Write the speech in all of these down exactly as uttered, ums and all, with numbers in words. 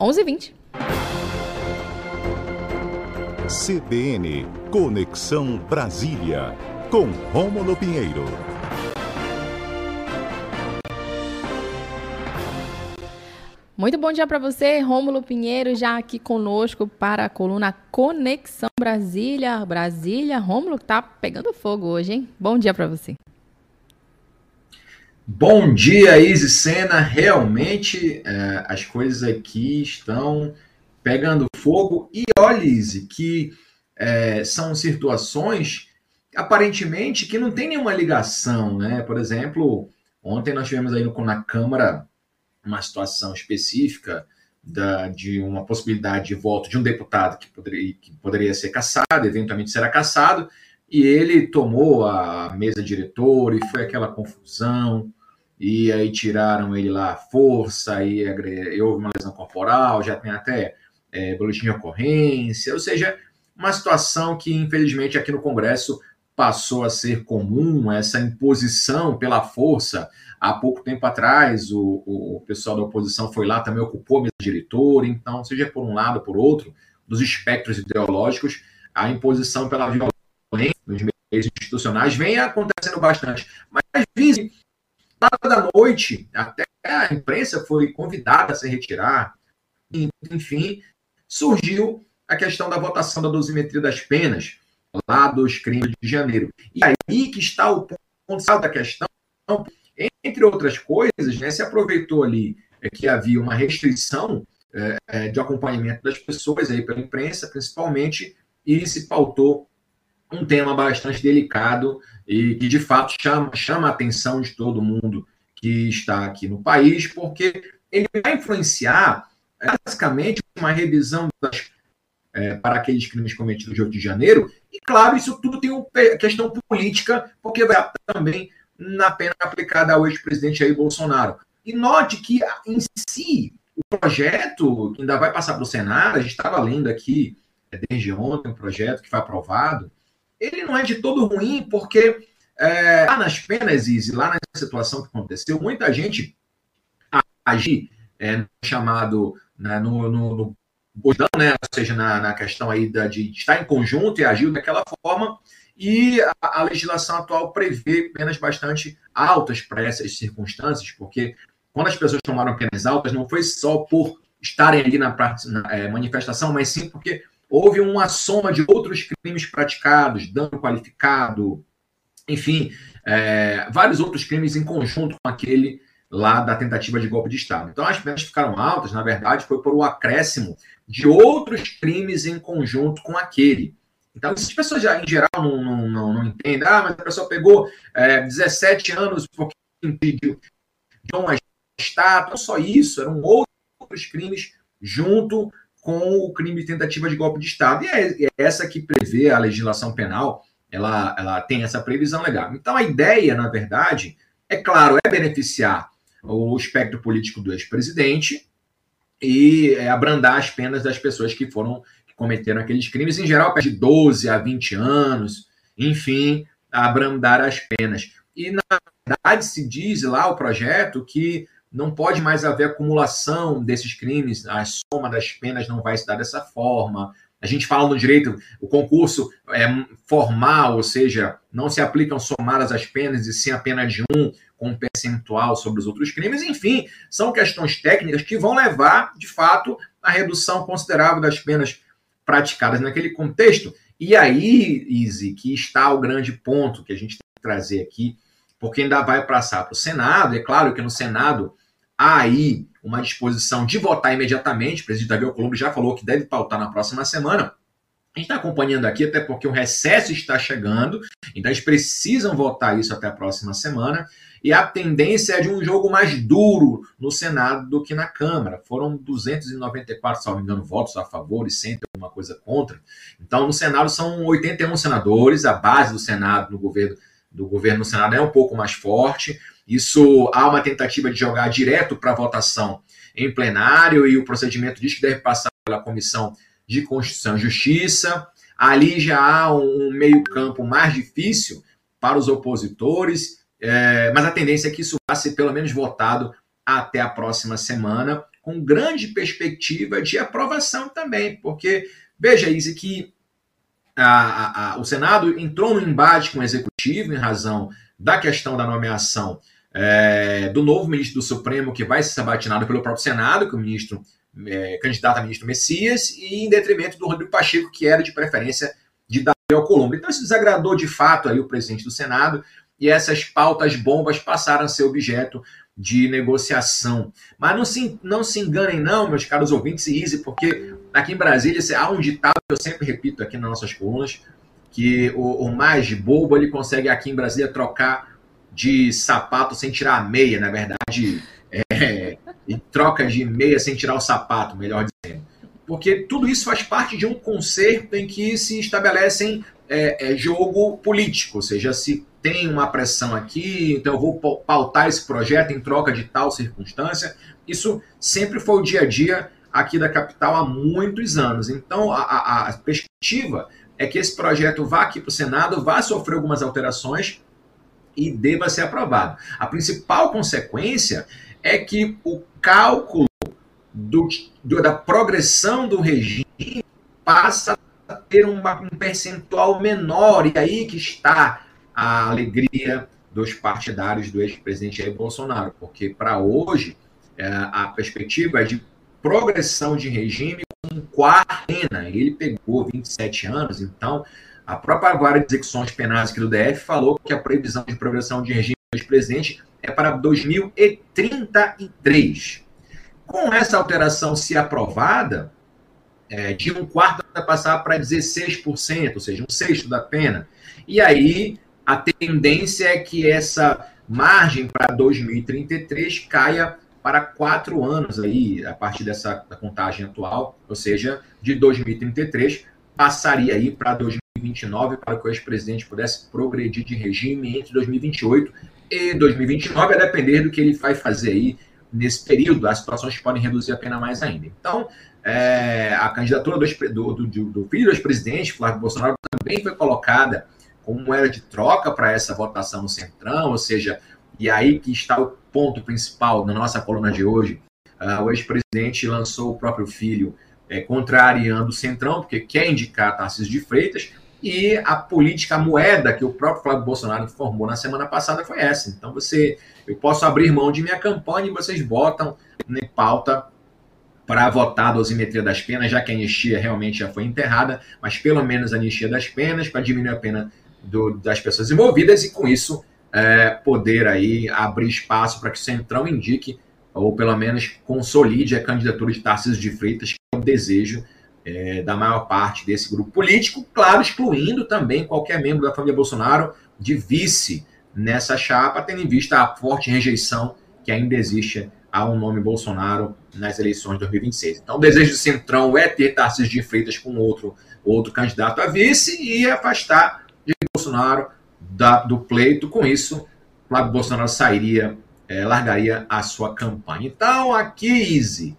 onze e vinte. C B N Conexão Brasília, com Rômulo Pinheiro. Muito bom dia para você, Rômulo Pinheiro, já aqui conosco para a coluna Conexão Brasília. Brasília, Rômulo, tá pegando fogo hoje, hein? Bom dia para você. Bom dia, Isis Sena. Realmente é, as coisas aqui estão pegando fogo. E olha, Isis, que é, são situações aparentemente que não tem nenhuma ligação, né? Por exemplo, ontem nós tivemos aí no, na Câmara uma situação específica da, de uma possibilidade de voto de um deputado que poderia, que poderia ser cassado, eventualmente será cassado, e ele tomou a mesa diretora e foi aquela confusão, e aí tiraram ele lá à força, e, e houve uma lesão corporal, já tem até é, boletim de ocorrência, ou seja, uma situação que infelizmente aqui no Congresso passou a ser comum, essa imposição pela força. Há pouco tempo atrás, o, o pessoal da oposição foi lá, também ocupou a mesa diretora, então, seja por um lado ou por outro, dos espectros ideológicos, a imposição pela violência nos meios institucionais vem acontecendo bastante. Mas, vice, lá da noite, até a imprensa foi convidada a se retirar, e, enfim, surgiu a questão da votação da dosimetria das penas, lá dos crimes de janeiro. E aí que está o ponto da questão. Entre outras coisas, né, se aproveitou ali é, que havia uma restrição é, de acompanhamento das pessoas aí pela imprensa, principalmente, e se pautou um tema bastante delicado e que, de fato, chama, chama a atenção de todo mundo que está aqui no país, porque ele vai influenciar, basicamente, uma revisão das, é, para aqueles crimes cometidos de oito de janeiro, e, claro, isso tudo tem uma questão política, porque vai também na pena aplicada ao ex-presidente Jair Bolsonaro. E note que, em si, o projeto que ainda vai passar para o Senado, a gente estava lendo aqui desde ontem um projeto que foi aprovado, ele não é de todo ruim, porque é, lá nas penas, Izzy, lá na situação que aconteceu, muita gente agiu é, no chamado, né, no, no, no botão, né, ou seja, na, na questão aí da, de estar em conjunto e agiu daquela forma. E a, a legislação atual prevê penas bastante altas para essas circunstâncias, porque quando as pessoas tomaram penas altas, não foi só por estarem ali na, na é, manifestação, mas sim porque houve uma soma de outros crimes praticados, dano qualificado, enfim, é, vários outros crimes em conjunto com aquele lá da tentativa de golpe de Estado. Então, as penas ficaram altas, na verdade, foi por um acréscimo de outros crimes em conjunto com aquele. Então, as pessoas já, em geral, não, não, não, não entendem. Ah, mas a pessoa pegou é, dezessete anos porque impediu de uma estátua. Não só isso, eram outros crimes junto com o crime de tentativa de golpe de Estado. E é, é essa que prevê a legislação penal, ela, ela tem essa previsão legal. Então, a ideia, na verdade, é claro, é beneficiar o espectro político do ex-presidente e é, abrandar as penas das pessoas que foram cometeram aqueles crimes, em geral, de doze a vinte anos, enfim, abrandar as penas. E, na verdade, se diz lá o projeto que não pode mais haver acumulação desses crimes, a soma das penas não vai se dar dessa forma. A gente fala no direito, o concurso é formal, ou seja, não se aplicam somadas as penas, e sim a pena de um, com um percentual sobre os outros crimes. Enfim, são questões técnicas que vão levar, de fato, à redução considerável das penas praticadas naquele contexto. E aí, Izzy, que está o grande ponto que a gente tem que trazer aqui, porque ainda vai passar para o Senado. É claro que no Senado há aí uma disposição de votar imediatamente. O presidente Davi Alcolumbre já falou que deve pautar na próxima semana. A gente está acompanhando aqui, até porque o recesso está chegando, então eles precisam votar isso até a próxima semana, e a tendência é de um jogo mais duro no Senado do que na Câmara. Foram duzentos e noventa e quatro, se não me engano, votos a favor e cem alguma coisa contra. Então, no Senado são oitenta e um senadores, a base do Senado no governo, do governo no Senado é um pouco mais forte. Isso, há uma tentativa de jogar direto para votação em plenário, e o procedimento diz que deve passar pela Comissão de Constituição e Justiça. Ali já há um meio campo mais difícil para os opositores, é, mas a tendência é que isso vá ser pelo menos votado até a próxima semana, com grande perspectiva de aprovação também, porque, veja, Izzy, que a, a, a, o Senado entrou no embate com o Executivo em razão da questão da nomeação é, do novo ministro do Supremo, que vai ser sabatinado pelo próprio Senado, que é o ministro, é, candidato a ministro Messias, e em detrimento do Rodrigo Pacheco, que era de preferência de Davi Alcolumbre. Então isso desagradou de fato aí o presidente do Senado, e essas pautas bombas passaram a ser objeto de negociação. Mas não se, não se enganem não, meus caros ouvintes e Izzy, porque aqui em Brasília há um ditado que eu sempre repito aqui nas nossas colunas, que o, o mais bobo ele consegue aqui em Brasília trocar de sapato sem tirar a meia, na verdade, é, e troca de meia sem tirar o sapato, melhor dizendo. Porque tudo isso faz parte de um concerto em que se estabelecem é, é, jogo político, ou seja, se tem uma pressão aqui, então eu vou pautar esse projeto em troca de tal circunstância. Isso sempre foi o dia a dia aqui da capital há muitos anos. Então, a, a, a perspectiva é que esse projeto vá aqui para o Senado, vá sofrer algumas alterações e deva ser aprovado. A principal consequência é que o cálculo do, do, da progressão do regime passa a ter uma, um percentual menor, e aí que está a alegria dos partidários do ex-presidente Jair Bolsonaro, porque para hoje a perspectiva é de progressão de regime com quarentena. Ele pegou vinte e sete anos, então a própria Vara de Execuções Penais aqui do D F falou que a previsão de progressão de regime do ex-presidente é para dois mil e trinta e três. Com essa alteração, se aprovada, é, de um quarto vai passar para dezesseis por cento, ou seja, um sexto da pena. E aí a tendência é que essa margem para dois mil e trinta e três caia para quatro anos aí, a partir dessa da contagem atual, ou seja, de dois mil e trinta e três passaria aí para dois mil e vinte e nove, para que o ex-presidente pudesse progredir de regime entre dois mil e vinte e oito e dois mil e vinte e nove, a depender do que ele vai fazer aí nesse período. As situações podem reduzir a pena mais ainda. Então, é, a candidatura do, do, do, do filho do ex-presidente, Flávio Bolsonaro, também foi colocada como moeda de troca para essa votação no Centrão, ou seja, e aí que está o ponto principal da nossa coluna de hoje. Uh, o ex-presidente lançou o próprio filho é, contrariando o Centrão, porque quer indicar Tarcísio de Freitas, e a política, a moeda que o próprio Flávio Bolsonaro informou na semana passada foi essa. Então, você, eu posso abrir mão de minha campanha e vocês botam em pauta para votar a dosimetria das penas, já que a anistia realmente já foi enterrada, mas pelo menos a anistia das penas, para diminuir a pena do, das pessoas envolvidas, e com isso é, poder aí abrir espaço para que o Centrão indique, ou pelo menos consolide a candidatura de Tarcísio de Freitas, que é o desejo é, da maior parte desse grupo político, claro, excluindo também qualquer membro da família Bolsonaro de vice nessa chapa, tendo em vista a forte rejeição que ainda existe a um nome Bolsonaro nas eleições de dois mil e vinte e seis. Então, o desejo do Centrão é ter Tarcísio de Freitas com outro, outro candidato a vice e afastar de Bolsonaro da, do pleito. Com isso, Flávio Bolsonaro sairia, é, largaria a sua campanha. Então, aqui, Izzy,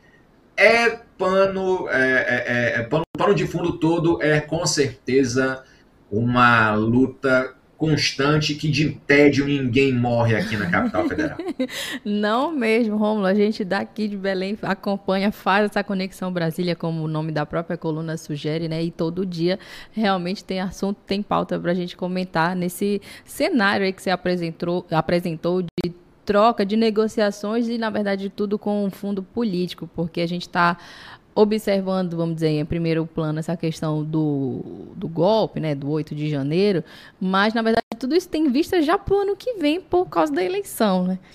é pano, é, é, é, pano, pano de fundo todo, é com certeza uma luta constante que de tédio ninguém morre aqui na capital federal. Não mesmo, Rômulo. A gente daqui de Belém acompanha, faz essa conexão Brasília, como o nome da própria coluna sugere, né? E todo dia realmente tem assunto, tem pauta para a gente comentar nesse cenário aí que você apresentou, apresentou de troca, de negociações e, na verdade, tudo com um fundo político, porque a gente está observando, vamos dizer, em primeiro plano essa questão do, do golpe, né, do oito de janeiro, mas, na verdade, tudo isso tem vista já para o ano que vem por causa da eleição, né?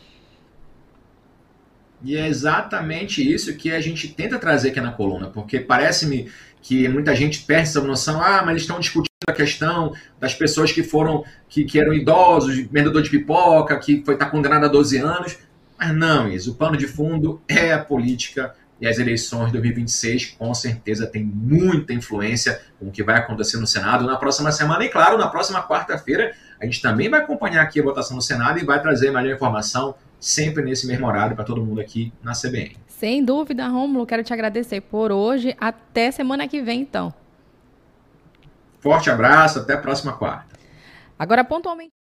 E é exatamente isso que a gente tenta trazer aqui na coluna, porque parece-me que muita gente perde essa noção, ah, mas eles estão discutindo a questão das pessoas que foram, que, que eram idosos, vendedor de pipoca, que foi estar tá condenado a doze anos, mas não, isso, o pano de fundo é a política. E as eleições de dois mil e vinte e seis, com certeza, tem muita influência com o que vai acontecer no Senado na próxima semana. E, claro, na próxima quarta-feira, a gente também vai acompanhar aqui a votação no Senado e vai trazer melhor informação sempre nesse mesmo horário para todo mundo aqui na C B N. Sem dúvida, Rômulo. Quero te agradecer por hoje. Até semana que vem, então. Forte abraço. Até a próxima quarta. Agora, pontualmente.